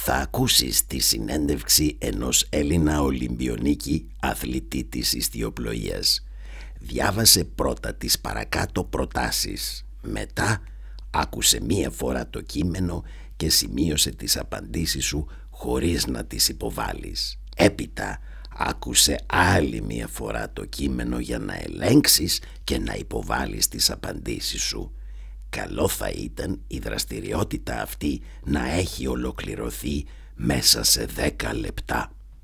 θα ακούσεις τη συνέντευξη ενός Έλληνα Ολυμπιονίκη αθλητή της ιστιοπλοείας. Διάβασε πρώτα τις παρακάτω προτάσεις. Μετά άκουσε μία φορά το κείμενο και σημείωσε τις απαντήσεις σου χωρίς να τις υποβάλεις. Έπειτα άκουσε άλλη μία φορά το κείμενο για να ελέγξεις και να υποβάλεις τις απαντήσεις σου. Καλό θα ήταν η δραστηριότητα αυτή να έχει ολοκληρωθεί μέσα σε 10 λεπτά.